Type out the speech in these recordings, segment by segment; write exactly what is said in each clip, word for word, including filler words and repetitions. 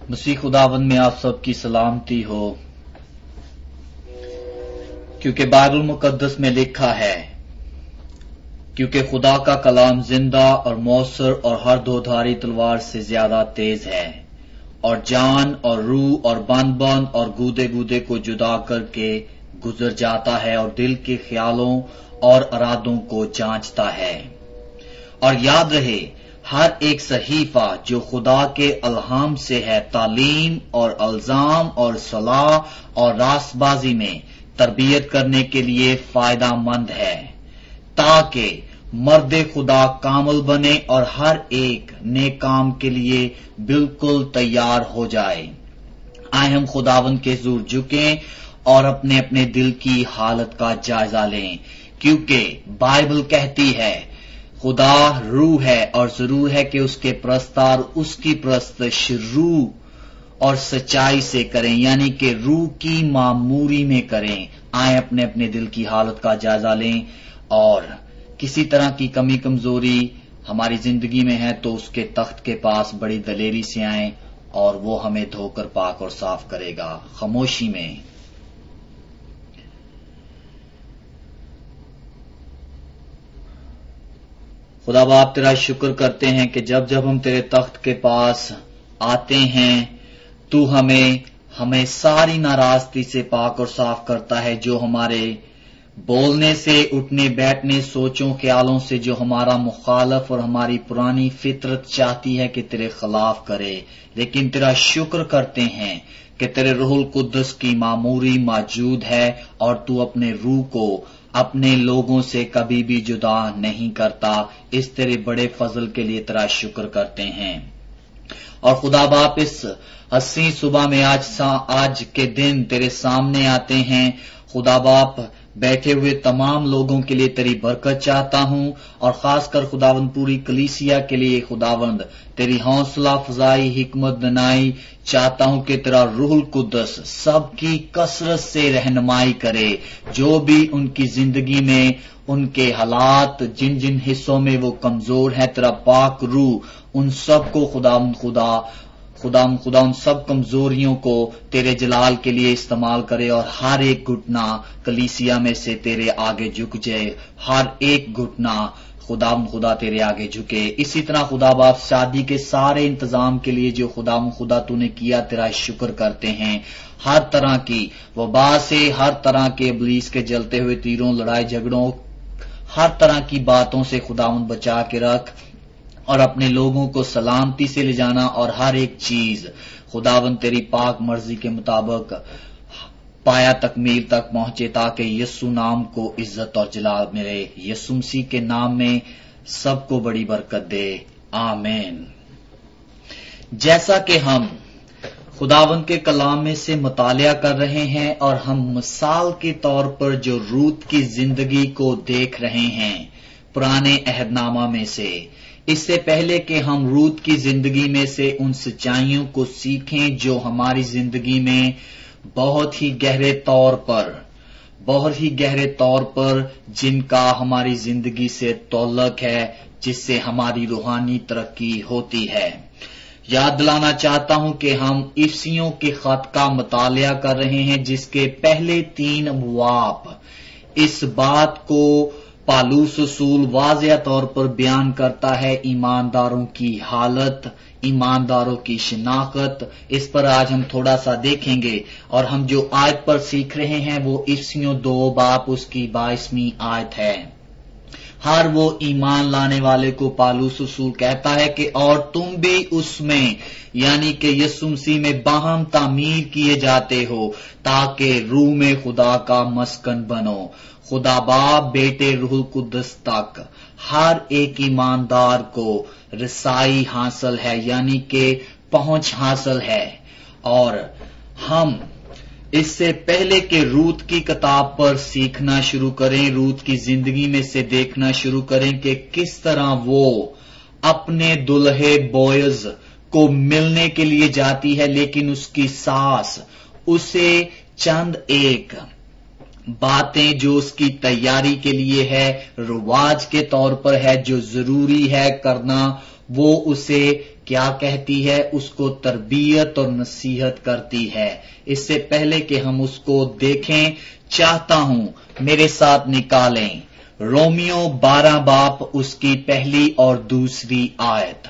मसीह खुदावंद में आप सबकी सलामती हो, क्योंकि बाइबल मुकद्दस में लिखा है, क्योंकि खुदा का कलाम जिंदा और मौसर और हर दोधारी तलवार से ज्यादा तेज है और जान और रूह और बंद बंद और गूदे गूदे को जुदा करके गुजर जाता है और दिल के ख्यालों और इरादों को जांचता है। और याद रहे, हर एक सहीफा जो खुदा के अल्हाम से है तालीम और अल्जाम और सलाह और रास्तबाजी में तरबियत करने के लिए फायदा मंद है, ताकि मर्दे खुदा कामल बने और हर एक नेक काम के लिए बिल्कुल तैयार हो जाए। आए हम खुदावंद के हुजूर झुकें और अपने अपने दिल की हालत का जायजा लें, क्योंकि बाइबल कहती है खुदा रूह है और जरूर है कि उसके प्रस्तार उसकी प्रस्तश रूह और सच्चाई से करें, यानी कि रूह की मामूरी में करें। आए अपने अपने दिल की हालत का जायजा लें और किसी तरह की कमी कमजोरी हमारी जिंदगी में है तो उसके तख्त के पास बड़ी दलेरी से आएं और वो हमें धोकर पाक और साफ करेगा। खामोशी में खुदा बाप तेरा शुक्र करते हैं कि जब जब हम तेरे तख्त के पास आते हैं तू हमें हमें सारी नाराजगी से पाक और साफ करता है, जो हमारे बोलने से, उठने बैठने, सोचों ख्यालों से जो हमारा मुखालफ और हमारी पुरानी फितरत चाहती है कि तेरे खिलाफ करे। लेकिन तेरा शुक्र करते हैं कि तेरे रूहुल कुद्दस की मामूरी मौजूद है और तू अपने रूह को अपने लोगों से कभी भी जुदा नहीं करता। इस तेरे बड़े फजल के लिए तेरा शुक्र करते हैं। और खुदा बाप इस हंसी सुबह में आज आज के दिन तेरे सामने आते हैं। खुदा बाप बैठे हुए तमाम लोगों के लिए तेरी बरकत चाहता हूं और खासकर खुदावंद पूरी कलीसिया के लिए खुदावंद तेरी हौसला अफजाई हिकमत दनाई चाहता हूं कि तेरा रूहुल कुद्दस सबकी कसरत से रहनुमाई करे, जो भी उनकी जिंदगी में उनके हालात जिन जिन हिस्सों में वो कमजोर है, तेरा पाक रूह उन सबको खुदावंद खुदा खुदा खुदा उन सब कमजोरियों को तेरे जलाल के लिए इस्तेमाल करे और हर एक घुटना कलीसिया में से तेरे आगे झुक जाए, हर एक घुटना खुदा खुदा तेरे आगे झुके। इसी तरह खुदा बाप शादी के सारे इंतजाम के लिए जो खुदा खुदा तूने किया, तेरा शुक्र करते हैं। हर तरह की वबा से, हर तरह के इब्लीस के जलते हुए तीरों, लड़ाई झगड़ों, हर तरह की बातों से खुदावंद बचा के रख और अपने लोगों को सलामती से ले जाना और हर एक चीज खुदावंद तेरी पाक मर्जी के मुताबिक पाया तकमील तक पहुंचे, ताकि यीशु नाम को इज्जत और जलाल मिले। यीशु मसीह के नाम में सबको बड़ी बरकत दे, आमीन। जैसा कि हम खुदावंद के कलाम में से मुतालिया कर रहे हैं और हम मिसाल के तौर पर जो रूत की जिंदगी को देख रहे हैं पुराने अहदनामा में से, इससे पहले कि हम रूत की जिंदगी में से उन सच्चाइयों को सीखें जो हमारी जिंदगी में बहुत ही गहरे तौर पर बहुत ही गहरे तौर पर जिनका हमारी जिंदगी से तौल्लुक है, जिससे हमारी रूहानी तरक्की होती है। याद दिलाना चाहता हूं कि हम इफ्सियों के खत का मुतालिया कर रहे हैं, जिसके पहले तीन अबवाब इस बात को पालूस रसूल वाज़ेह तौर पर बयान करता है, ईमानदारों की हालत, ईमानदारों की शिनाख्त। इस पर आज हम थोड़ा सा देखेंगे और हम जो आयत पर सीख रहे हैं वो इफ्सियों दो बाप उसकी बाईसवीं आयत है। हर वो ईमान लाने वाले को पालूस रसूल कहता है कि और तुम भी उसमें, यानी कि यीशु मसीह में बाहम तामीर किए जाते हो, ताकि रूह में खुदा का मस्कन बनो। खुदा बाप, बेटे, रूहुल कुद्दस तक हर एक ईमानदार को रसाई हासिल है, यानी कि पहुंच हासिल है। और हम इससे पहले कि रूत की किताब पर सीखना शुरू करें, रूत की जिंदगी में से देखना शुरू करें कि किस तरह वो अपने दुल्हे बोयज को मिलने के लिए जाती है, लेकिन उसकी सास उसे चंद एक बातें जो उसकी तैयारी के लिए है, रिवाज के तौर पर है, जो जरूरी है करना, वो उसे کیا کہتی ہے؟ اس کو تربیت اور نصیحت کرتی ہے۔ اس سے پہلے کہ ہم اس کو دیکھیں، چاہتا ہوں میرے ساتھ نکالیں رومیو بارہ باب اس کی پہلی اور دوسری آیت۔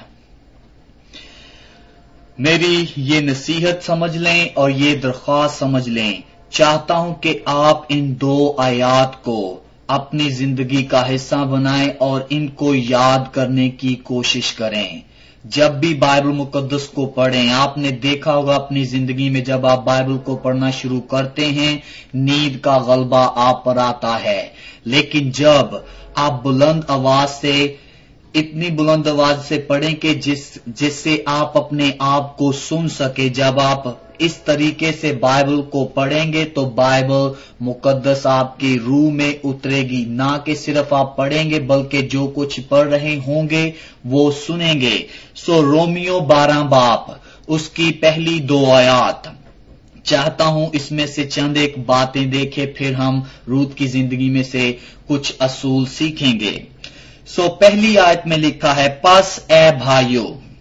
میری یہ نصیحت سمجھ لیں اور یہ درخواست سمجھ لیں، چاہتا ہوں کہ آپ ان دو آیات کو اپنی زندگی کا حصہ بنائیں اور ان کو یاد کرنے کی کوشش کریں۔ جب بھی بائبل مقدس کو پڑھیں، آپ نے دیکھا ہوگا اپنی زندگی میں جب آپ بائبل کو پڑھنا شروع کرتے ہیں، نیند کا غلبہ آپ پر آتا ہے، لیکن جب آپ بلند آواز سے، اتنی بلند آواز سے پڑھیں کہ جس جس سے آپ اپنے آپ کو سن سکے، جب آپ اس طریقے سے بائبل کو پڑھیں گے تو بائبل مقدس آپ کی روح میں اترے گی، نہ کہ صرف آپ پڑھیں گے بلکہ جو کچھ پڑھ رہے ہوں گے وہ سنیں گے۔ سو رومیو بارہ باب اس کی پہلی دو آیات چاہتا ہوں اس میں سے چند ایک باتیں دیکھیں، پھر ہم روت کی زندگی میں سے کچھ اصول سیکھیں گے۔ سو پہلی آیت میں لکھا ہے، پس اے بھائیو،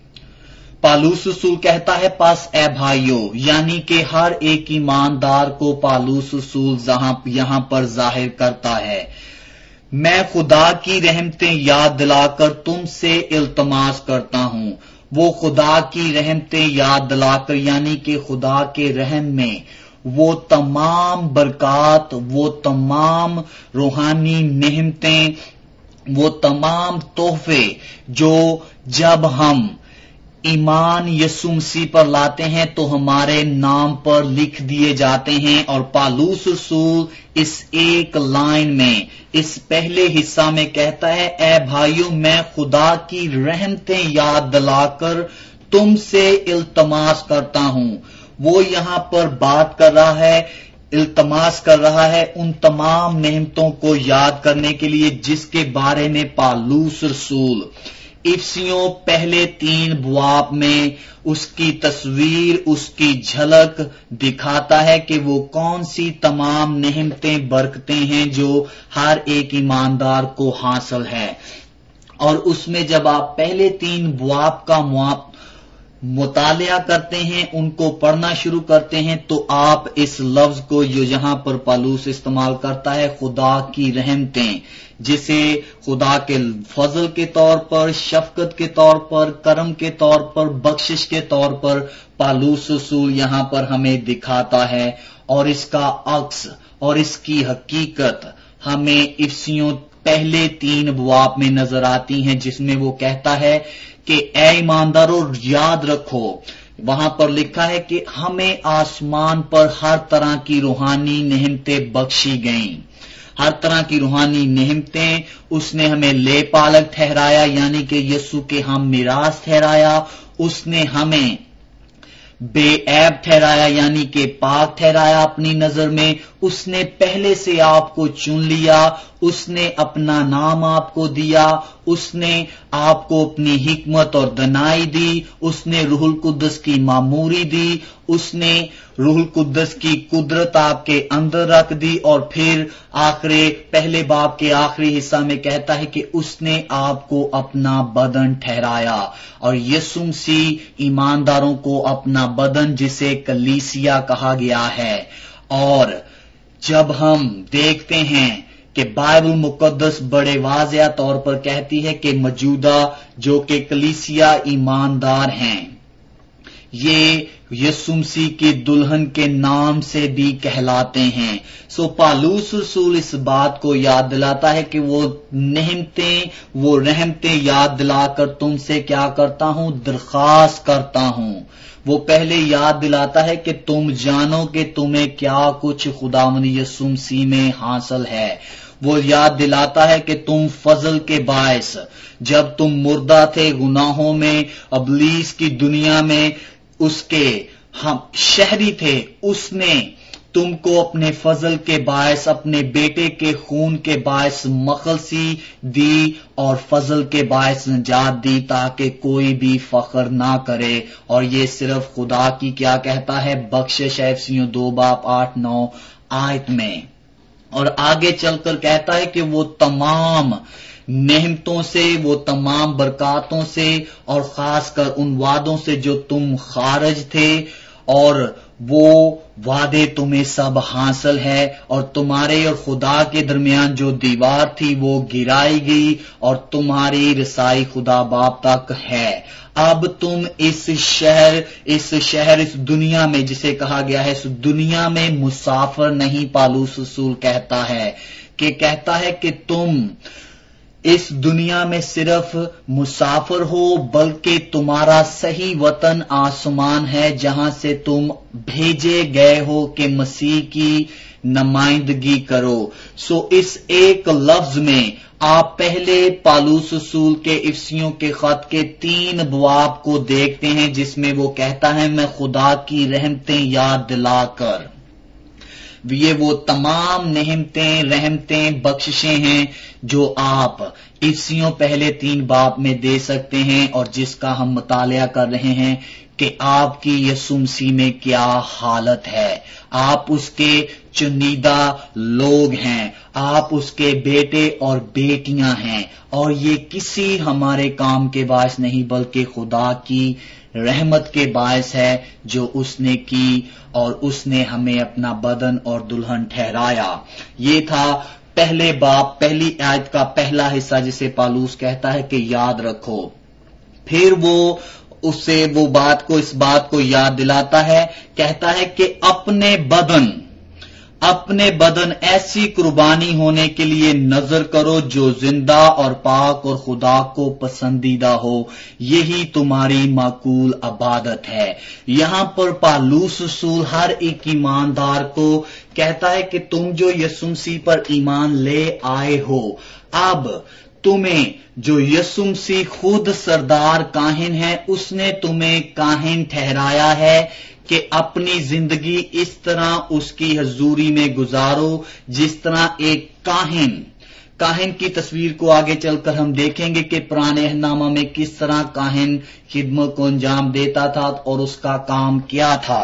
پالوس رسول کہتا ہے پس اے بھائیو، یعنی کہ ہر ایک ایماندار کو پالوس رسول یہاں پر ظاہر کرتا ہے، میں خدا کی رحمتیں یاد دلا کر تم سے التماس کرتا ہوں۔ وہ خدا کی رحمتیں یاد دلا کر یعنی کہ خدا کے رحم میں وہ تمام برکات، وہ تمام روحانی نعمتیں، وہ تمام تحفے جو جب ہم ایمان یسوع مسیح پر لاتے ہیں تو ہمارے نام پر لکھ دیے جاتے ہیں۔ اور پالوس رسول اس ایک لائن میں، اس پہلے حصہ میں کہتا ہے، اے بھائیو میں خدا کی رحمتیں یاد دلا کر تم سے التماس کرتا ہوں۔ وہ یہاں پر بات کر رہا ہے، التماس کر رہا ہے ان تمام نعمتوں کو یاد کرنے کے لیے جس کے بارے میں پالوس رسول افسیوں پہلے تین بواب میں اس کی تصویر، اس کی جھلک دکھاتا ہے کہ وہ کون سی تمام نعمتیں، برکتیں ہیں جو ہر ایک ایماندار کو حاصل ہے۔ اور اس میں جب آپ پہلے تین بواب کا مطالعہ کرتے ہیں، ان کو پڑھنا شروع کرتے ہیں، تو آپ اس لفظ کو جو یہاں پر پالوس استعمال کرتا ہے، خدا کی رحمتیں، جسے خدا کے فضل کے طور پر، شفقت کے طور پر، کرم کے طور پر، بخشش کے طور پر پالوس رسول یہاں پر ہمیں دکھاتا ہے، اور اس کا عکس اور اس کی حقیقت ہمیں افسیوں پہلے تین ابواب میں نظر آتی ہیں، جس میں وہ کہتا ہے کہ اے ایمانداروں یاد رکھو، وہاں پر لکھا ہے کہ ہمیں آسمان پر ہر طرح کی روحانی نعمتیں بخشی گئیں، ہر طرح کی روحانی نعمتیں اس نے ہمیں لے پالک ٹھہرایا، یعنی کہ یسوع کے ہم میراث ٹھہرایا، اس نے ہمیں بے عیب ٹھہرایا یعنی کہ پاک ٹھہرایا اپنی نظر میں، اس نے پہلے سے آپ کو چن لیا، اس نے اپنا نام آپ کو دیا، اس نے آپ کو اپنی حکمت اور دانائی دی، اس نے روح القدس کی معموری دی، اس نے روح القدس کی قدرت آپ کے اندر رکھ دی، اور پھر آخری پہلے باب کے آخری حصہ میں کہتا ہے کہ اس نے آپ کو اپنا بدن ٹھہرایا، اور یسوع مسیح ایمانداروں کو اپنا بدن جسے کلیسیا کہا گیا ہے۔ اور جب ہم دیکھتے ہیں کہ بائبل مقدس بڑے واضح طور پر کہتی ہے کہ موجودہ جو کہ کلیسیا ایماندار ہیں، یہ یسوع مسیح کی دلہن کے نام سے بھی کہلاتے ہیں۔ سو پالوس رسول اس بات کو یاد دلاتا ہے کہ وہ نعمتیں، وہ رحمتیں یاد دلا کر تم سے کیا کرتا ہوں، درخواست کرتا ہوں۔ وہ پہلے یاد دلاتا ہے کہ تم جانو کہ تمہیں کیا کچھ خداوند یسوع مسیح میں حاصل ہے۔ وہ یاد دلاتا ہے کہ تم فضل کے باعث جب تم مردہ تھے گناہوں میں، ابلیس کی دنیا میں اس کے ہم شہری تھے، اس نے تم کو اپنے فضل کے باعث، اپنے بیٹے کے خون کے باعث مخلصی دی اور فضل کے باعث نجات دی تاکہ کوئی بھی فخر نہ کرے، اور یہ صرف خدا کی کیا کہتا ہے بخشش ہے افسیوں دو باب آٹھ نو آیت میں۔ اور آگے چل کر کہتا ہے کہ وہ تمام نعمتوں سے، وہ تمام برکاتوں سے، اور خاص کر ان وعدوں سے جو تم خارج تھے، اور وہ وعدے تمہیں سب حاصل ہے، اور تمہارے اور خدا کے درمیان جو دیوار تھی وہ گرائی گئی، اور تمہاری رسائی خدا باپ تک ہے۔ اب تم اس شہر اس شہر اس دنیا میں، جسے کہا گیا ہے اس دنیا میں مسافر نہیں، پالوس رسول کہتا ہے کہ کہتا ہے کہ تم اس دنیا میں صرف مسافر ہو، بلکہ تمہارا صحیح وطن آسمان ہے، جہاں سے تم بھیجے گئے ہو کہ مسیح کی نمائندگی کرو۔ سو اس ایک لفظ میں آپ پہلے پالوس رسول کے افسیوں کے خط کے تین ابواب کو دیکھتے ہیں، جس میں وہ کہتا ہے میں خدا کی رحمتیں یاد دلا کر، یہ وہ تمام نعمتیں، رحمتیں، بخششیں ہیں جو آپ افسیوں پہلے تین باب میں دے سکتے ہیں، اور جس کا ہم مطالعہ کر رہے ہیں کہ آپ کی یسوع مسیح میں کیا حالت ہے۔ آپ اس کے چنیدہ لوگ ہیں، آپ اس کے بیٹے اور بیٹیاں ہیں، اور یہ کسی ہمارے کام کے باعث نہیں بلکہ خدا کی رحمت کے باعث ہے جو اس نے کی، اور اس نے ہمیں اپنا بدن اور دلہن ٹھہرایا۔ یہ تھا پہلے باب، پہلی آیت کا پہلا حصہ، جسے پالوس کہتا ہے کہ یاد رکھو۔ پھر وہ اس سے وہ بات کو اس بات کو یاد دلاتا ہے، کہتا ہے کہ اپنے بدن اپنے بدن ایسی قربانی ہونے کے لیے نظر کرو جو زندہ اور پاک اور خدا کو پسندیدہ ہو، یہی تمہاری معقول عبادت ہے۔ یہاں پر پالوس رسول ہر ایک ایماندار کو کہتا ہے کہ تم جو یسوع مسیح پر ایمان لے آئے ہو، اب تمہیں جو یسوع مسیح خود سردار کاہن ہے، اس نے تمہیں کاہن ٹھہرایا ہے کہ اپنی زندگی اس طرح اس کی حضوری میں گزارو جس طرح ایک کاہن کاہن کی تصویر کو آگے چل کر ہم دیکھیں گے کہ پرانے نامہ میں کس طرح کاہن خدمت کو انجام دیتا تھا اور اس کا کام کیا تھا۔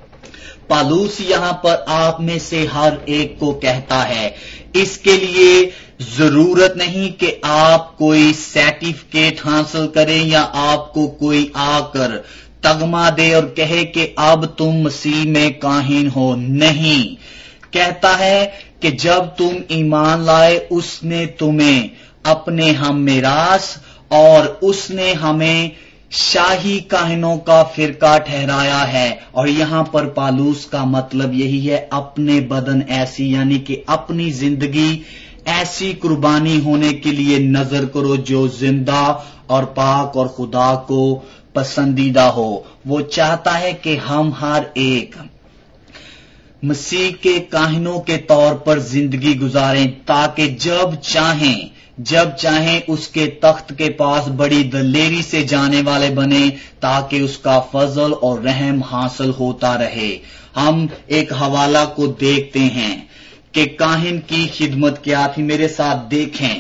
پالوس یہاں پر آپ میں سے ہر ایک کو کہتا ہے، اس کے لیے ضرورت نہیں کہ آپ کوئی سرٹیفکیٹ حاصل کریں یا آپ کو کوئی آ کر تگمہ دے اور کہے کہ اب تم مسیح میں کاہن ہو، نہیں، کہتا ہے کہ جب تم ایمان لائے اس نے تمہیں اپنے ہم میراث اور اس نے ہمیں شاہی کاہنوں کا فرقہ ٹھہرایا ہے۔ اور یہاں پر پالوس کا مطلب یہی ہے، اپنے بدن ایسی یعنی کہ اپنی زندگی ایسی قربانی ہونے کے لیے نظر کرو جو زندہ اور پاک اور خدا کو پسندیدہ ہو۔ وہ چاہتا ہے کہ ہم ہر ایک مسیح کے کاہنوں کے طور پر زندگی گزاریں تاکہ جب چاہیں جب چاہیں اس کے تخت کے پاس بڑی دلیری سے جانے والے بنے تاکہ اس کا فضل اور رحم حاصل ہوتا رہے۔ ہم ایک حوالہ کو دیکھتے ہیں کہ کاہن کی خدمت کیا تھی، میرے ساتھ دیکھیں۔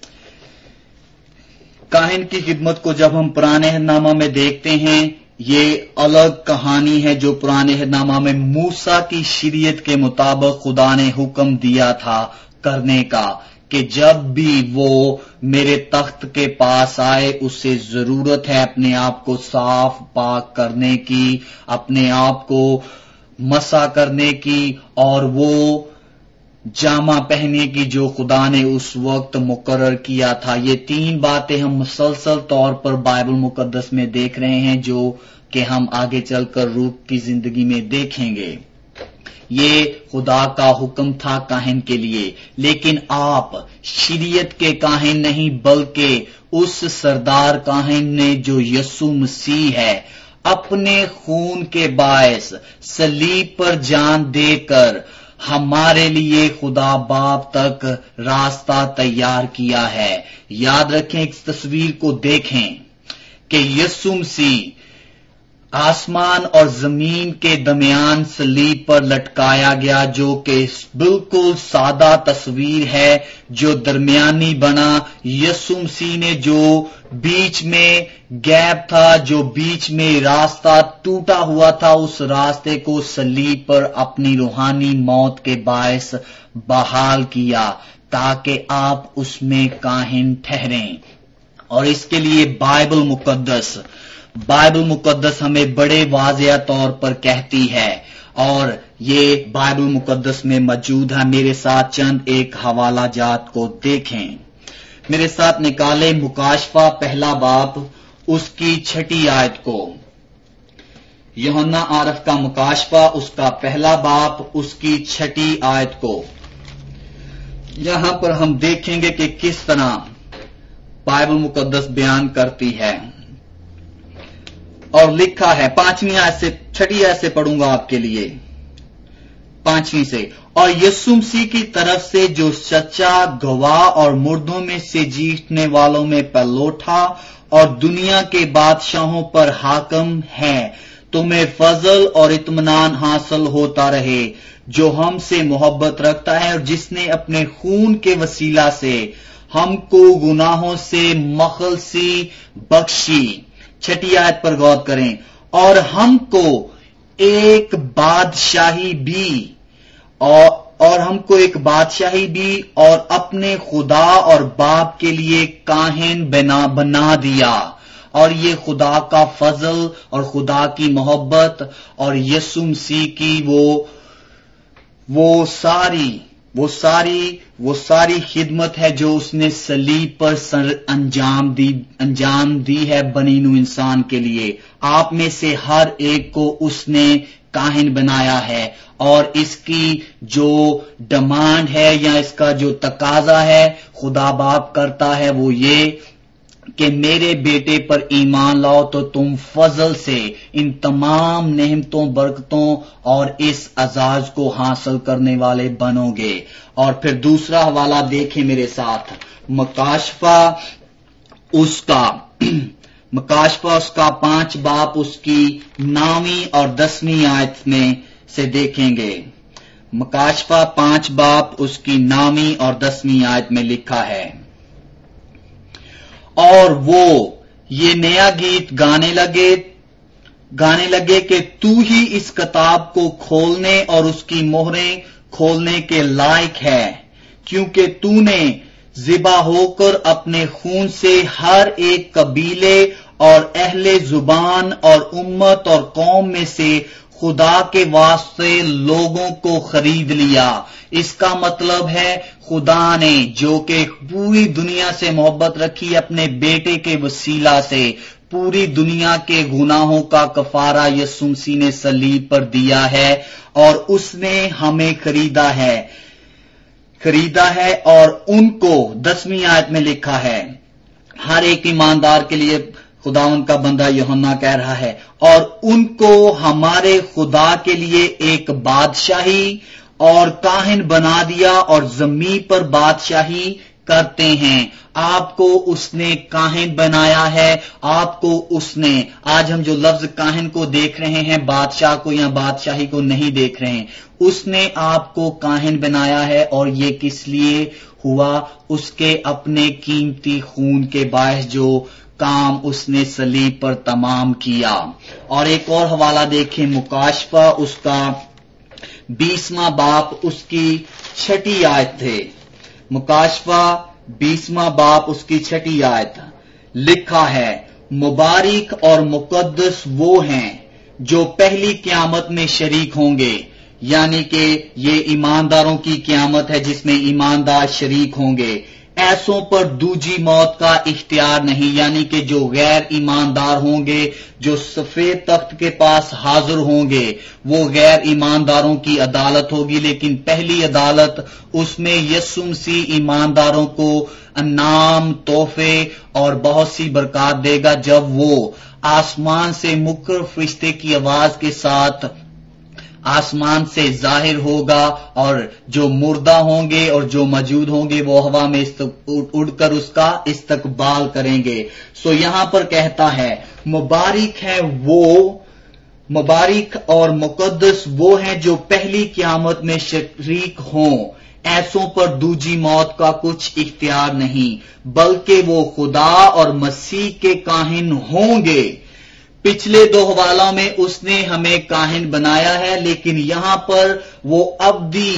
کاہن کی خدمت کو جب ہم پرانے نامہ میں دیکھتے ہیں، یہ الگ کہانی ہے جو پرانے نامہ میں موسیٰ کی شریعت کے مطابق خدا نے حکم دیا تھا کرنے کا کہ جب بھی وہ میرے تخت کے پاس آئے اسے ضرورت ہے اپنے آپ کو صاف پاک کرنے کی، اپنے آپ کو مسح کرنے کی، اور وہ جامہ پہننے کی جو خدا نے اس وقت مقرر کیا تھا۔ یہ تین باتیں ہم مسلسل طور پر بائبل مقدس میں دیکھ رہے ہیں جو کہ ہم آگے چل کر روح کی زندگی میں دیکھیں گے۔ یہ خدا کا حکم تھا کاہن کے لیے، لیکن آپ شریعت کے کاہن نہیں بلکہ اس سردار کاہن نے جو یسوع مسیح ہے، اپنے خون کے باعث صلیب پر جان دے کر ہمارے لیے خدا باپ تک راستہ تیار کیا ہے۔ یاد رکھیں، اس تصویر کو دیکھیں کہ یسوع مسیح آسمان اور زمین کے درمیان صلیب پر لٹکایا گیا، جو کہ بالکل سادہ تصویر ہے جو درمیانی بنا۔ یسوع مسیح نے جو بیچ میں گیپ تھا، جو بیچ میں راستہ ٹوٹا ہوا تھا، اس راستے کو صلیب پر اپنی روحانی موت کے باعث بحال کیا تاکہ آپ اس میں کاہن ٹھہریں. اور اس کے لیے بائبل مقدس بائبل مقدس ہمیں بڑے واضح طور پر کہتی ہے، اور یہ بائبل مقدس میں موجود ہے. میرے ساتھ چند ایک حوالہ جات کو دیکھیں. میرے ساتھ نکالے مکاشفہ پہلا باب اس کی چھٹی آیت کو. یوحنا عارف کا مکاشفہ اس کا پہلا باب اس کی چھٹی آیت کو. یہاں پر ہم دیکھیں گے کہ کس طرح بائبل مقدس بیان کرتی ہے. اور لکھا ہے پانچویں آیت سے، چھٹی آیت سے پڑھوں گا آپ کے لیے، پانچویں سے. اور یسوع مسیح کی طرف سے جو سچا گواہ اور مردوں میں سے جیتنے والوں میں پلوٹھا اور دنیا کے بادشاہوں پر حاکم ہے، تمہیں فضل اور اطمینان حاصل ہوتا رہے، جو ہم سے محبت رکھتا ہے اور جس نے اپنے خون کے وسیلہ سے ہم کو گناہوں سے مخلصی بخشی. چھٹی آیت پر غور کریں. اور ہم کو ایک بادشاہی بھی اور اور ہم کو ایک بادشاہی بھی اور اپنے خدا اور باپ کے لیے کاہن بنا بنا دیا. اور یہ خدا کا فضل اور خدا کی محبت اور یسوع مسیح کی وہ وہ ساری وہ ساری وہ ساری خدمت ہے جو اس نے صلیب پر سر انجام دی انجام دی ہے بنی نوع انسان کے لیے. آپ میں سے ہر ایک کو اس نے کاہن بنایا ہے، اور اس کی جو ڈیمانڈ ہے یا اس کا جو تقاضا ہے خدا باپ کرتا ہے وہ یہ کہ میرے بیٹے پر ایمان لاؤ تو تم فضل سے ان تمام نعمتوں برکتوں اور اس اعزاز کو حاصل کرنے والے بنو گے. اور پھر دوسرا حوالہ دیکھیں میرے ساتھ، مکاشفہ اس کا مکاشفہ اس کا پانچ باپ اس کی نویں اور دسویں آیت میں سے دیکھیں گے. مکاشفہ پانچ باپ اس کی نویں اور دسویں آیت میں لکھا ہے، اور وہ یہ نیا گیت گانے لگے گانے لگے کہ تو ہی اس کتاب کو کھولنے اور اس کی مہریں کھولنے کے لائق ہے، کیونکہ تو نے ذبح ہو کر اپنے خون سے ہر ایک قبیلے اور اہل زبان اور امت اور قوم میں سے خدا کے واسطے لوگوں کو خرید لیا. اس کا مطلب ہے خدا نے جو کہ پوری دنیا سے محبت رکھی اپنے بیٹے کے وسیلہ سے پوری دنیا کے گناہوں کا کفارہ یسوع مسیح نے صلیب پر دیا ہے، اور اس نے ہمیں خریدا ہے خریدا ہے اور ان کو دسویں آیت میں لکھا ہے ہر ایک ایماندار کے لیے خدا ان کا بندہ یوحنا کہہ رہا ہے، اور ان کو ہمارے خدا کے لیے ایک بادشاہی اور کاہن بنا دیا اور زمین پر بادشاہی کرتے ہیں. آپ کو اس نے کاہن بنایا ہے. آپ کو اس نے، آج ہم جو لفظ کاہن کو دیکھ رہے ہیں بادشاہ کو یا بادشاہی کو نہیں دیکھ رہے ہیں، اس نے آپ کو کاہن بنایا ہے. اور یہ کس لیے ہوا؟ اس کے اپنے قیمتی خون کے باعث جو کام اس نے صلیب پر تمام کیا. اور ایک اور حوالہ دیکھیں، مکاشفہ اس کا بیسواں باپ اس کی چھٹی آیت تھے. مکاشفہ بیسواں باپ اس کی چھٹی آیت لکھا ہے، مبارک اور مقدس وہ ہیں جو پہلی قیامت میں شریک ہوں گے. یعنی کہ یہ ایمانداروں کی قیامت ہے جس میں ایماندار شریک ہوں گے. ایسوں پر دوجی موت کا اختیار نہیں، یعنی کہ جو غیر ایماندار ہوں گے، جو سفید تخت کے پاس حاضر ہوں گے، وہ غیر ایمانداروں کی عدالت ہوگی. لیکن پہلی عدالت اس میں یسوع مسیح ایمانداروں کو انعام، تحفے اور بہت سی برکات دے گا جب وہ آسمان سے مقرر فرشتے کی آواز کے ساتھ آسمان سے ظاہر ہوگا، اور جو مردہ ہوں گے اور جو موجود ہوں گے وہ ہوا میں اڑ کر اس کا استقبال کریں گے. سو یہاں پر کہتا ہے مبارک ہے وہ مبارک اور مقدس وہ ہیں جو پہلی قیامت میں شریک ہوں. ایسوں پر دوجی موت کا کچھ اختیار نہیں، بلکہ وہ خدا اور مسیح کے کاہن ہوں گے. پچھلے دو حوالوں میں اس نے ہمیں کاہن بنایا ہے، لیکن یہاں پر وہ ابدی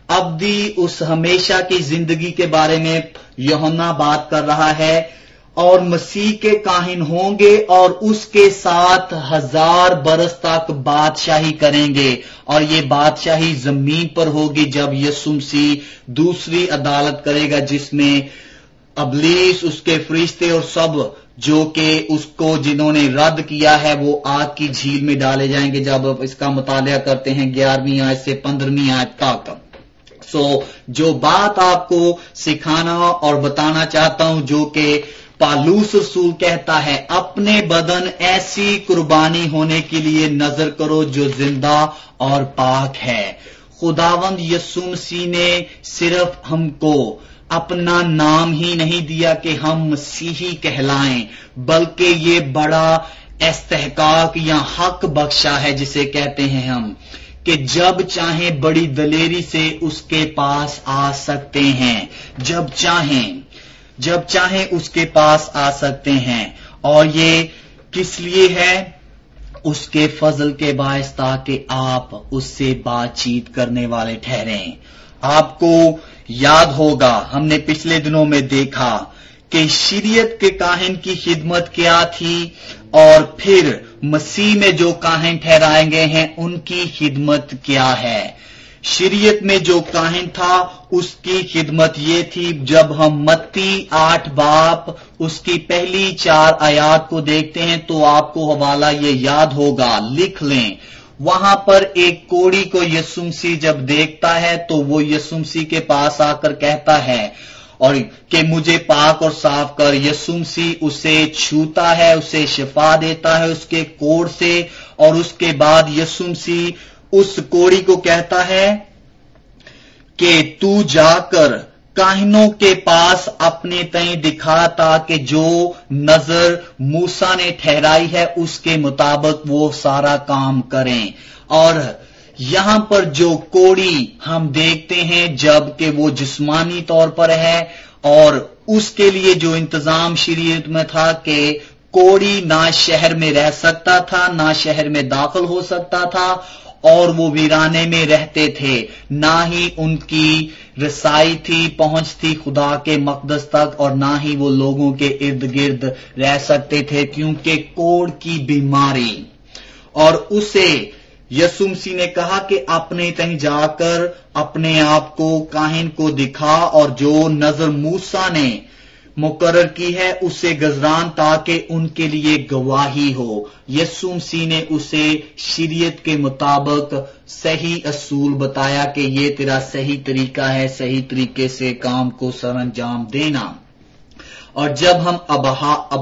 ابدی اس ہمیشہ کی زندگی کے بارے میں یوحنا بات کر رہا ہے، اور مسیح کے کاہن ہوں گے اور اس کے ساتھ ہزار برس تک بادشاہی کریں گے، اور یہ بادشاہی زمین پر ہوگی جب یسوع مسیح دوسری عدالت کرے گا، جس میں ابلیس، اس کے فرشتے اور سب جو کہ اس کو جنہوں نے رد کیا ہے وہ آگ کی جھیل میں ڈالے جائیں گے، جب اس کا مطالعہ کرتے ہیں گیارہویں آیت سے پندرہویں آیت تک۔ سو جو بات آپ کو سکھانا اور بتانا چاہتا ہوں، جو کہ پالوس رسول کہتا ہے، اپنے بدن ایسی قربانی ہونے کے لیے نظر کرو جو زندہ اور پاک ہے۔ خداوند یسوع مسیح نے صرف ہم کو اپنا نام ہی نہیں دیا کہ ہم مسیحی کہلائیں، بلکہ یہ بڑا استحقاق یا حق بخشا ہے جسے کہتے ہیں ہم، کہ جب چاہیں بڑی دلیری سے اس کے پاس آ سکتے ہیں، جب چاہیں جب چاہیں اس کے پاس آ سکتے ہیں۔ اور یہ کس لیے ہے؟ اس کے فضل کے باعث، تاکہ آپ اس سے بات چیت کرنے والے ٹھہریں۔ آپ کو یاد ہوگا ہم نے پچھلے دنوں میں دیکھا کہ شریعت کے کاہن کی خدمت کیا تھی، اور پھر مسیح میں جو کاہن ٹھہرائے گئے ہیں ان کی خدمت کیا ہے۔ شریعت میں جو کاہن تھا اس کی خدمت یہ تھی، جب ہم متی آٹھ باپ اس کی پہلی چار آیات کو دیکھتے ہیں تو آپ کو حوالہ یہ یاد ہوگا، لکھ لیں۔ وہاں پر ایک کوڑی کو یسوع مسیح جب دیکھتا ہے تو وہ یسوع مسیح کے پاس آ کر کہتا ہے اور کہ مجھے پاک اور صاف کر۔ یسوع مسیح اسے چھوتا ہے، اسے شفا دیتا ہے اس کے کوڑ سے، اور اس کے بعد یسوع مسیح اس کوڑی کو کہتا ہے کہ تو جا کر کاہنوں کے پاس اپنے تئیں دکھا، تاکہ جو نظر موسیٰ نے ٹھہرائی ہے اس کے مطابق وہ سارا کام کریں۔ اور یہاں پر جو کوڑی ہم دیکھتے ہیں جب کہ وہ جسمانی طور پر ہے، اور اس کے لیے جو انتظام شریعت میں تھا کہ کوڑی نہ شہر میں رہ سکتا تھا، نہ شہر میں داخل ہو سکتا تھا، اور وہ ویرانے میں رہتے تھے، نہ ہی ان کی رسائی تھی، پہنچ تھی خدا کے مقدس تک، اور نہ ہی وہ لوگوں کے ارد گرد رہ سکتے تھے، کیونکہ کوڑ کی بیماری۔ اور اسے یسوع مسیح نے کہا کہ اپنے تئیں جا کر اپنے آپ کو کاہن کو دکھا، اور جو نظر موسیٰ نے مقرر کی ہے اسے گزران، تاکہ ان کے لیے گواہی ہو۔ یسوع مسیح نے اسے شریعت کے مطابق صحیح اصول بتایا کہ یہ تیرا صحیح طریقہ ہے، صحیح طریقے سے کام کو سر انجام دینا۔ اور جب ہم ابہا اب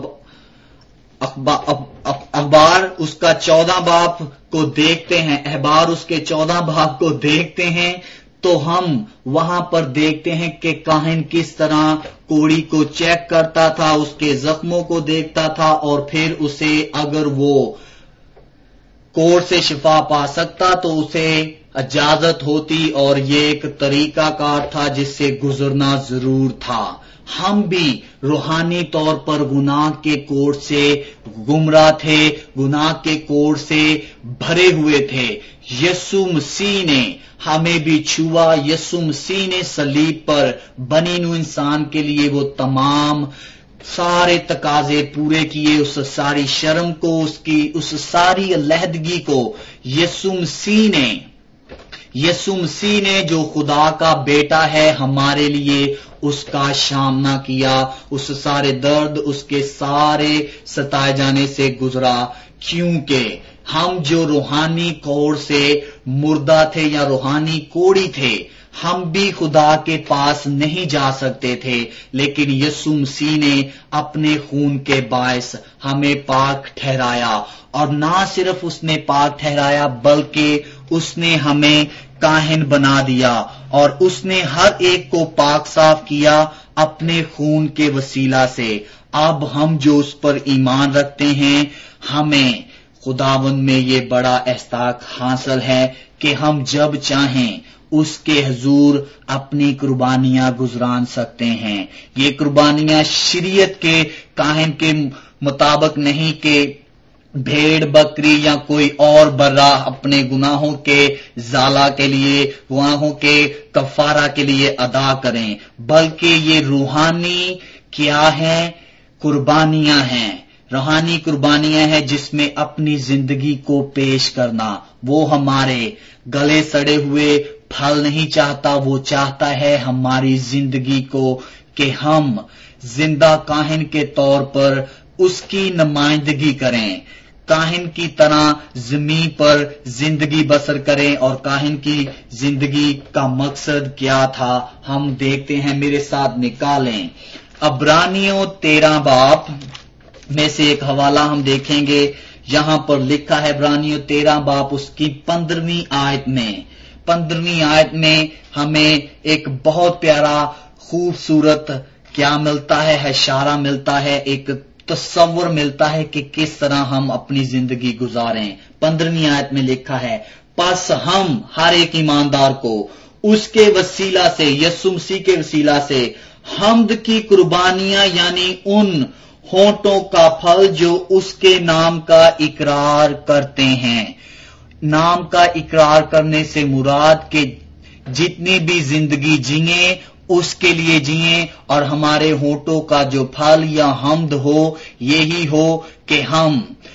اخبار اس کا چودہ باب کو دیکھتے ہیں، احبار اس کے چودہ باب کو دیکھتے ہیں، تو ہم وہاں پر دیکھتے ہیں کہ کاہن کس طرح کوڑی کو چیک کرتا تھا، اس کے زخموں کو دیکھتا تھا، اور پھر اسے اگر وہ کوڑ سے شفا پا سکتا تو اسے اجازت ہوتی، اور یہ ایک طریقہ کار تھا جس سے گزرنا ضرور تھا۔ ہم بھی روحانی طور پر گناہ کے کوڑ سے گمراہ تھے، گناہ کے کوڑ سے بھرے ہوئے تھے۔ یسوع مسیح نے ہمیں بھی چھوا، یسوع مسیح نے صلیب پر بنی نوع انسان کے لیے وہ تمام سارے تقاضے پورے کیے، اس ساری شرم کو، اس کی اس ساری علیحدگی کو یسوع مسیح نے یسوع مسیح نے جو خدا کا بیٹا ہے ہمارے لیے اس کا سامنا کیا، اس سارے درد، اس کے سارے ستائے جانے سے گزرا، کیونکہ ہم جو روحانی کوڑ سے مردہ تھے یا روحانی کوڑی تھے، ہم بھی خدا کے پاس نہیں جا سکتے تھے، لیکن یسوع مسیح نے اپنے خون کے باعث ہمیں پاک ٹھہرایا، اور نہ صرف اس نے پاک ٹھہرایا بلکہ اس نے ہمیں کاہن بنا دیا، اور اس نے ہر ایک کو پاک صاف کیا اپنے خون کے وسیلہ سے۔ اب ہم جو اس پر ایمان رکھتے ہیں، ہمیں خداوند میں یہ بڑا استحقاق حاصل ہے کہ ہم جب چاہیں اس کے حضور اپنی قربانیاں گزران سکتے ہیں۔ یہ قربانیاں شریعت کے کاہن کے مطابق نہیں کہ بھیڑ بکری یا کوئی اور برا اپنے گناہوں کے زالہ کے لیے، گناہوں کے کفارہ کے لیے ادا کریں، بلکہ یہ روحانی کیا ہے؟ قربانیاں ہیں، روحانی قربانیاں ہیں جس میں اپنی زندگی کو پیش کرنا۔ وہ ہمارے گلے سڑے ہوئے پھل نہیں چاہتا، وہ چاہتا ہے ہماری زندگی کو کہ ہم زندہ کاہن کے طور پر اس کی نمائندگی کریں، کاہن کی طرح زمین پر زندگی بسر کریں۔ اور کاہن کی زندگی کا مقصد کیا تھا؟ ہم دیکھتے ہیں، میرے ساتھ نکالیں عبرانیوں تیرہ باب میں سے ایک حوالہ ہم دیکھیں گے۔ یہاں پر لکھا ہے عبرانیوں تیرہ باب اس کی پندرہویں آیت میں، پندرہویں آیت میں ہمیں ایک بہت پیارا خوبصورت کیا ملتا ہے؟ اشارہ ملتا ہے، ایک تصور ملتا ہے کہ کس طرح ہم اپنی زندگی گزاریں۔ پندرہویں آیت میں لکھا ہے، پس ہم ہر ایک ایماندار کو اس کے وسیلہ سے، یسوع مسیح کے وسیلہ سے، حمد کی قربانیاں یعنی ان ہونٹوں کا پھل جو اس کے نام کا اقرار کرتے ہیں۔ نام کا اقرار کرنے سے مراد کہ جتنی بھی زندگی جئیں اس کے لیے جئیں، اور ہمارے ہونٹوں کا جو پھل یا حمد ہو یہی ہو کہ ہم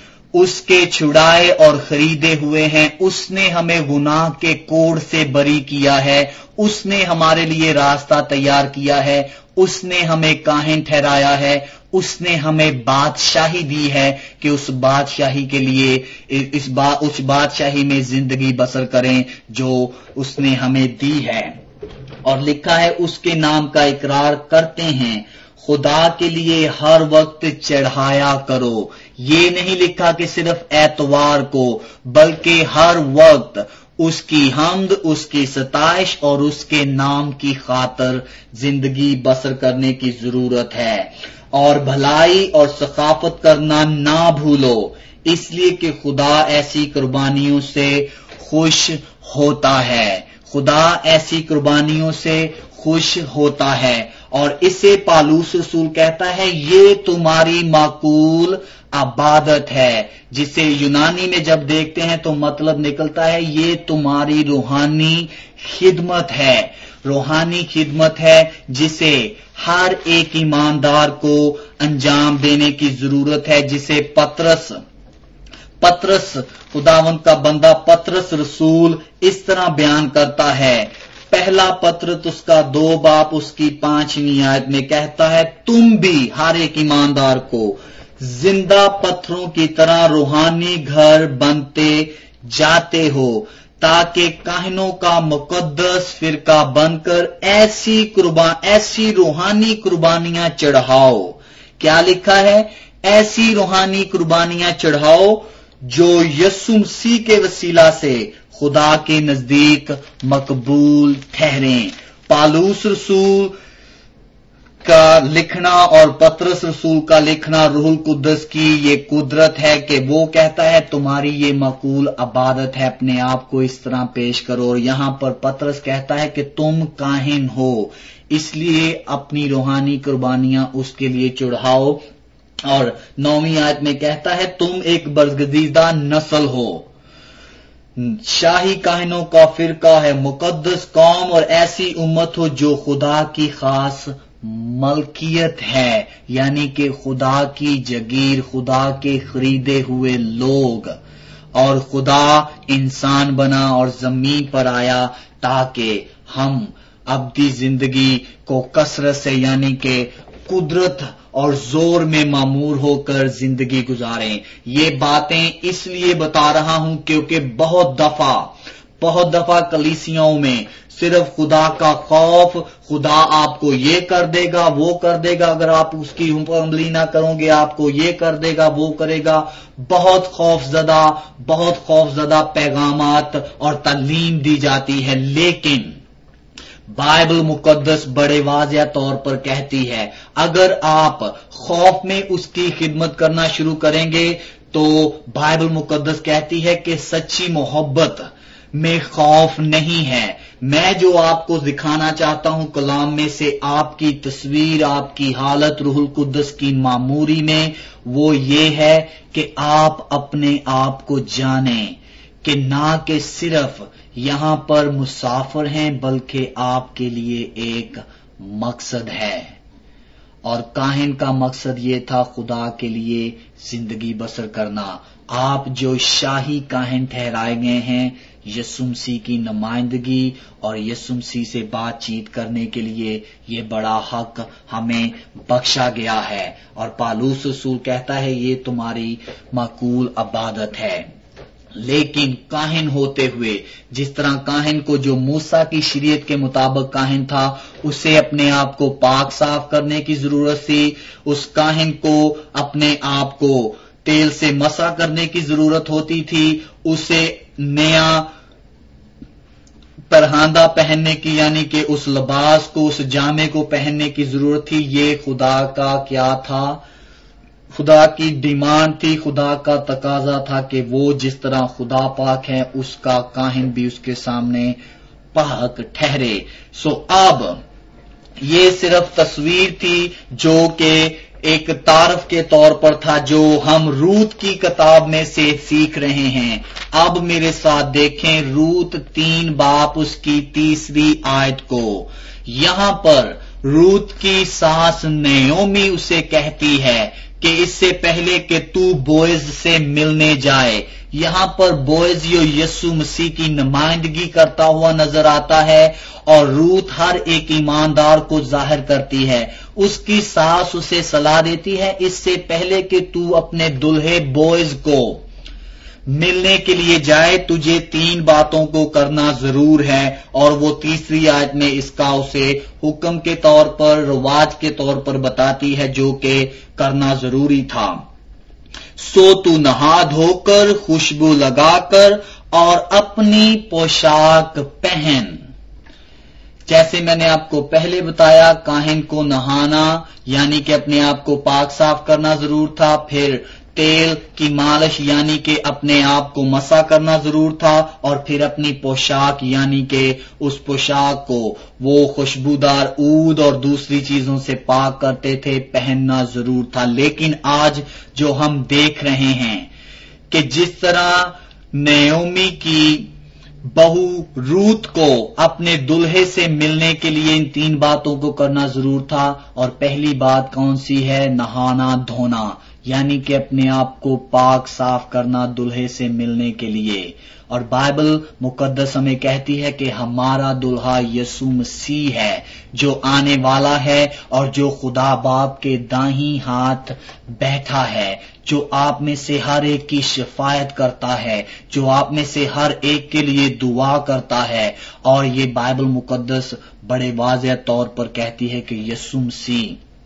اس کے چھڑائے اور خریدے ہوئے ہیں۔ اس نے ہمیں گناہ کے کوڑ سے بری کیا ہے، اس نے ہمارے لیے راستہ تیار کیا ہے، اس نے ہمیں کاہن ٹھہرایا ہے، اس نے ہمیں بادشاہی دی ہے کہ اس بادشاہی کے لیے اس با اس بادشاہی میں زندگی بسر کریں جو اس نے ہمیں دی ہے۔ اور لکھا ہے اس کے نام کا اقرار کرتے ہیں، خدا کے لیے ہر وقت چڑھایا کرو۔ یہ نہیں لکھا کہ صرف اتوار کو، بلکہ ہر وقت اس کی حمد، اس کی ستائش اور اس کے نام کی خاطر زندگی بسر کرنے کی ضرورت ہے۔ اور بھلائی اور ثقافت کرنا نہ بھولو، اس لیے کہ خدا ایسی قربانیوں سے خوش ہوتا ہے، خدا ایسی قربانیوں سے خوش ہوتا ہے۔ اور اسے پالوس رسول کہتا ہے یہ تمہاری معقول عبادت ہے، جسے یونانی میں جب دیکھتے ہیں تو مطلب نکلتا ہے یہ تمہاری روحانی خدمت ہے، روحانی خدمت ہے جسے ہر ایک ایماندار کو انجام دینے کی ضرورت ہے، جسے پطرس پطرس خداوند کا بندہ پطرس رسول اس طرح بیان کرتا ہے۔ پہلا پطرس اس کا دو باپ اس کی پانچویں آیت میں کہتا ہے، تم بھی ہر ایک ایماندار کو زندہ پتھروں کی طرح روحانی گھر بنتے جاتے ہو، تاکہ کاہنوں کا مقدس فرقہ بن کر ایسی قربان ایسی روحانی قربانیاں چڑھاؤ۔ کیا لکھا ہے؟ ایسی روحانی قربانیاں چڑھاؤ جو یسوع مسیح کے وسیلہ سے خدا کے نزدیک مقبول ٹھہریں۔ پالوس رسول کا لکھنا اور پطرس رسول کا لکھنا روح القدس کی یہ قدرت ہے کہ وہ کہتا ہے تمہاری یہ معقول عبادت ہے، اپنے آپ کو اس طرح پیش کرو۔ اور یہاں پر پطرس کہتا ہے کہ تم کاہن ہو، اس لیے اپنی روحانی قربانیاں اس کے لیے چڑھاؤ۔ اور نویں آیت میں کہتا ہے تم ایک برگزیدہ نسل ہو، شاہی کاہنوں کا فرقہ ہے، مقدس قوم اور ایسی امت ہو جو خدا کی خاص ملکیت ہے، یعنی کہ خدا کی جگیر، خدا کے خریدے ہوئے لوگ۔ اور خدا انسان بنا اور زمین پر آیا تاکہ ہم ابدی زندگی کو کثرت سے یعنی کہ قدرت اور زور میں معمور ہو کر زندگی گزاریں۔ یہ باتیں اس لیے بتا رہا ہوں کیونکہ بہت دفعہ بہت دفعہ کلیسیاؤں میں صرف خدا کا خوف، خدا آپ کو یہ کر دے گا وہ کر دے گا، اگر آپ اس کی عملی نہ کرو گے آپ کو یہ کر دے گا وہ کرے گا، بہت خوف زدہ بہت خوف زدہ پیغامات اور تعلیم دی جاتی ہے۔ لیکن بائبل مقدس بڑے واضح طور پر کہتی ہے اگر آپ خوف میں اس کی خدمت کرنا شروع کریں گے تو بائبل مقدس کہتی ہے کہ سچی محبت میں خوف نہیں ہے. میں جو آپ کو دکھانا چاہتا ہوں کلام میں سے آپ کی تصویر، آپ کی حالت روح القدس کی معموری میں، وہ یہ ہے کہ آپ اپنے آپ کو جانیں کہ نہ کہ صرف یہاں پر مسافر ہیں بلکہ آپ کے لیے ایک مقصد ہے. اور کاہن کا مقصد یہ تھا خدا کے لیے زندگی بسر کرنا. آپ جو شاہی کاہن ٹھہرائے گئے ہیں یسوع مسیح کی نمائندگی اور یسوع مسیح سے بات چیت کرنے کے لیے، یہ بڑا حق ہمیں بخشا گیا ہے. اور پالوس رسول کہتا ہے یہ تمہاری معقول عبادت ہے. لیکن کاہن ہوتے ہوئے، جس طرح کاہن کو جو موسیٰ کی شریعت کے مطابق کاہن تھا، اسے اپنے آپ کو پاک صاف کرنے کی ضرورت تھی. اس کاہن کو اپنے آپ کو تیل سے مسح کرنے کی ضرورت ہوتی تھی. اسے نیا پرہاندہ پہننے کی، یعنی کہ اس لباس کو، اس جامے کو پہننے کی ضرورت تھی. یہ خدا کا کیا تھا؟ خدا کی ڈیمانڈ تھی، خدا کا تقاضا تھا کہ وہ جس طرح خدا پاک ہے اس کا کاہن بھی اس کے سامنے پاک ٹھہرے. سو اب یہ صرف تصویر تھی جو کہ ایک تعارف کے طور پر تھا جو ہم روت کی کتاب میں سے سیکھ رہے ہیں. اب میرے ساتھ دیکھیں روت تین باپ اس کی تیسری آیت کو. یہاں پر روت کی ساس نیومی اسے کہتی ہے کہ اس سے پہلے کہ تو بوئز سے ملنے جائے. یہاں پر بوئز جو یسوع مسیح کی نمائندگی کرتا ہوا نظر آتا ہے اور روت ہر ایک ایماندار کو ظاہر کرتی ہے. اس کی ساس اسے صلاح دیتی ہے اس سے پہلے کہ تو اپنے دلہے بوئز کو ملنے کے لیے جائے تجھے تین باتوں کو کرنا ضرور ہے. اور وہ تیسری آیت میں اس کا اسے حکم کے طور پر، رواج کے طور پر بتاتی ہے جو کہ کرنا ضروری تھا. سو تو نہا دھو کر، خوشبو لگا کر اور اپنی پوشاک پہن. جیسے میں نے آپ کو پہلے بتایا کاہن کو نہانا یعنی کہ اپنے آپ کو پاک صاف کرنا ضرور تھا. پھر تیل کی مالش یعنی کہ اپنے آپ کو مسح کرنا ضرور تھا. اور پھر اپنی پوشاک یعنی کہ اس پوشاک کو وہ خوشبودار عود اور دوسری چیزوں سے پاک کرتے تھے پہننا ضرور تھا. لیکن آج جو ہم دیکھ رہے ہیں کہ جس طرح نیومی کی بہو روت کو اپنے دلہے سے ملنے کے لیے ان تین باتوں کو کرنا ضرور تھا. اور پہلی بات کون سی ہے؟ نہانا دھونا یعنی کہ اپنے آپ کو پاک صاف کرنا دلہے سے ملنے کے لیے. اور بائبل مقدس ہمیں کہتی ہے کہ ہمارا دلہا یسوع مسیح ہے جو آنے والا ہے اور جو خدا باپ کے دائیں ہاتھ بیٹھا ہے، جو آپ میں سے ہر ایک کی شفاعت کرتا ہے، جو آپ میں سے ہر ایک کے لیے دعا کرتا ہے. اور یہ بائبل مقدس بڑے واضح طور پر کہتی ہے کہ یسوع مسیح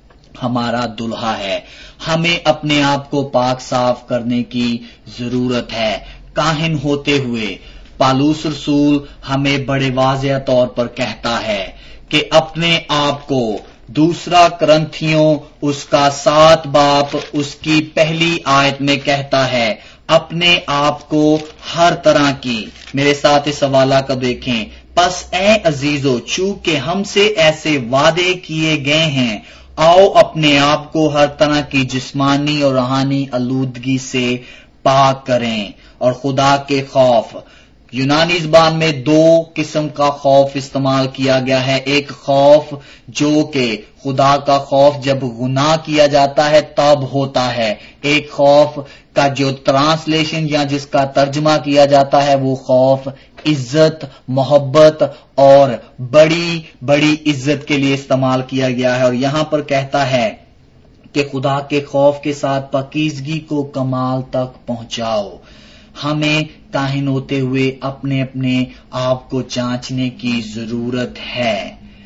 ہمارا دلہا ہے. ہمیں اپنے آپ کو پاک صاف کرنے کی ضرورت ہے. کاہن ہوتے ہوئے پالوس رسول ہمیں بڑے واضح طور پر کہتا ہے کہ اپنے آپ کو، دوسرا کرنتھیوں اس کا سات باپ اس کی پہلی آیت میں کہتا ہے اپنے آپ کو ہر طرح کی. میرے ساتھ اس حوالہ کو دیکھیں. پس اے عزیزو چونکہ ہم سے ایسے وعدے کیے گئے ہیں، آؤ اپنے آپ کو ہر طرح کی جسمانی اور روحانی آلودگی سے پاک کریں اور خدا کے خوف. یونانی زبان میں دو قسم کا خوف استعمال کیا گیا ہے. ایک خوف جو کہ خدا کا خوف جب گناہ کیا جاتا ہے تب ہوتا ہے. ایک خوف کا جو ٹرانسلیشن یا جس کا ترجمہ کیا جاتا ہے وہ خوف عزت، محبت اور بڑی بڑی عزت کے لیے استعمال کیا گیا ہے. اور یہاں پر کہتا ہے کہ خدا کے خوف کے ساتھ پاکیزگی کو کمال تک پہنچاؤ. ہمیں کاہن ہوتے ہوئے اپنے اپنے آپ کو جانچنے کی ضرورت ہے،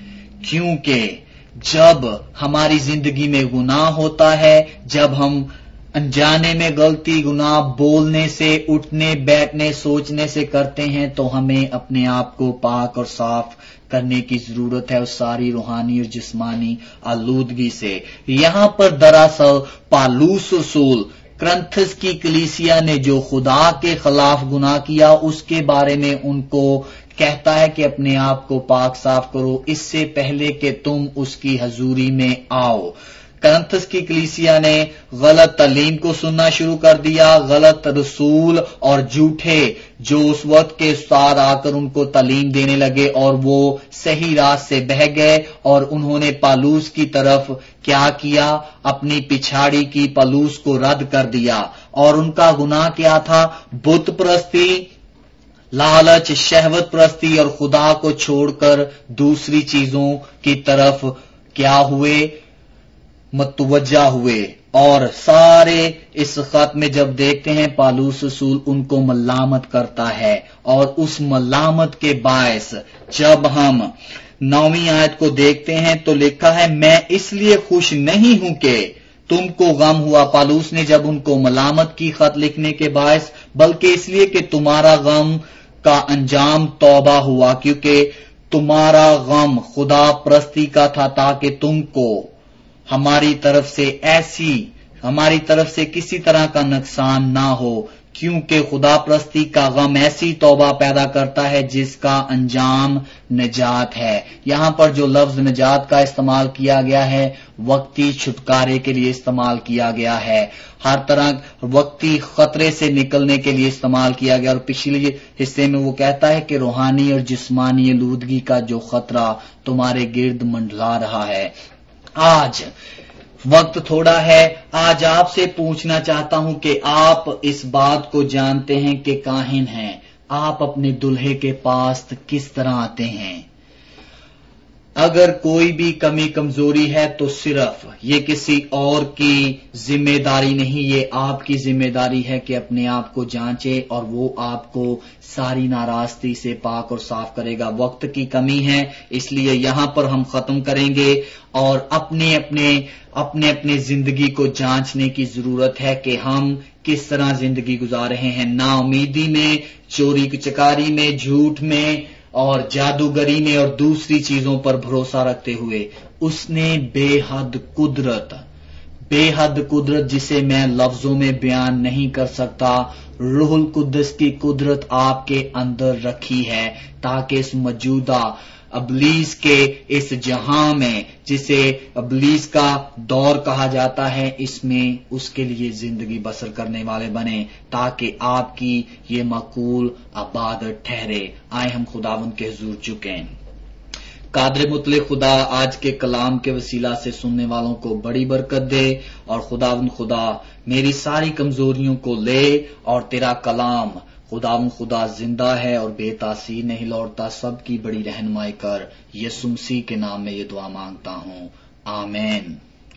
کیونکہ جب ہماری زندگی میں گناہ ہوتا ہے، جب ہم انجانے میں غلطی گناہ بولنے سے، اٹھنے بیٹھنے سوچنے سے کرتے ہیں تو ہمیں اپنے آپ کو پاک اور صاف کرنے کی ضرورت ہے اس ساری روحانی اور جسمانی آلودگی سے. یہاں پر دراصل پالوس رسول کرنتھس کی کلیسیا نے جو خدا کے خلاف گناہ کیا اس کے بارے میں ان کو کہتا ہے کہ اپنے آپ کو پاک صاف کرو اس سے پہلے کہ تم اس کی حضوری میں آؤ۔ کرنتھس کی کلیسیا نے غلط تعلیم کو سننا شروع کر دیا، غلط رسول اور جھوٹے جو اس وقت کے استاد آ کر ان کو تعلیم دینے لگے اور وہ صحیح راہ سے بہہ گئے اور انہوں نے پالوس کی طرف کیا کیا، اپنی پچھاڑی کی، پالوس کو رد کر دیا۔ اور ان کا گناہ کیا تھا؟ بت پرستی، لالچ، شہوت پرستی اور خدا کو چھوڑ کر دوسری چیزوں کی طرف کیا ہوئے؟ متوجہ ہوئے۔ اور سارے اس خط میں جب دیکھتے ہیں پالوس رسول ان کو ملامت کرتا ہے، اور اس ملامت کے باعث جب ہم نویں آیت کو دیکھتے ہیں تو لکھا ہے میں اس لیے خوش نہیں ہوں کہ تم کو غم ہوا۔ پالوس نے جب ان کو ملامت کی خط لکھنے کے باعث، بلکہ اس لیے کہ تمہارا غم کا انجام توبہ ہوا، کیونکہ تمہارا غم خدا پرستی کا تھا تاکہ تم کو ہماری طرف سے ایسی ہماری طرف سے کسی طرح کا نقصان نہ ہو، کیونکہ خدا پرستی کا غم ایسی توبہ پیدا کرتا ہے جس کا انجام نجات ہے۔ یہاں پر جو لفظ نجات کا استعمال کیا گیا ہے وقتی چھٹکارے کے لیے استعمال کیا گیا ہے، ہر طرح وقتی خطرے سے نکلنے کے لیے استعمال کیا گیا۔ اور پچھلے حصے میں وہ کہتا ہے کہ روحانی اور جسمانی آلودگی کا جو خطرہ تمہارے گرد منڈلا رہا ہے۔ آج وقت تھوڑا ہے، آج آپ سے پوچھنا چاہتا ہوں کہ آپ اس بات کو جانتے ہیں کہ کاہن ہیں، آپ اپنے دلہے کے پاس کس طرح آتے ہیں؟ اگر کوئی بھی کمی کمزوری ہے تو صرف یہ کسی اور کی ذمہ داری نہیں، یہ آپ کی ذمہ داری ہے کہ اپنے آپ کو جانچے اور وہ آپ کو ساری ناراستی سے پاک اور صاف کرے گا۔ وقت کی کمی ہے، اس لیے یہاں پر ہم ختم کریں گے اور اپنے اپنے اپنے اپنے زندگی کو جانچنے کی ضرورت ہے کہ ہم کس طرح زندگی گزار رہے ہیں، نا امیدی میں، چوری چکاری میں، جھوٹ میں اور جادوگری میں اور دوسری چیزوں پر بھروسہ رکھتے ہوئے۔ اس نے بے حد قدرت بے حد قدرت جسے میں لفظوں میں بیان نہیں کر سکتا، روح القدس کی قدرت آپ کے اندر رکھی ہے تاکہ اس موجودہ ابلیس کے اس جہاں میں جسے ابلیس کا دور کہا جاتا ہے اس میں اس کے لیے زندگی بسر کرنے والے بنے، تاکہ آپ کی یہ معقول عبادت ٹھہرے۔ آئے ہم خداوند کے حضور جھکیں۔ قادر مطلق خدا آج کے کلام کے وسیلہ سے سننے والوں کو بڑی برکت دے، اور خداوند خدا میری ساری کمزوریوں کو لے، اور تیرا کلام خداوند خدا زندہ ہے اور بے تاثیر نہیں لوٹتا۔ سب کی بڑی رہنمائی کر، یسوع مسیح کے نام میں یہ دعا مانگتا ہوں، آمین۔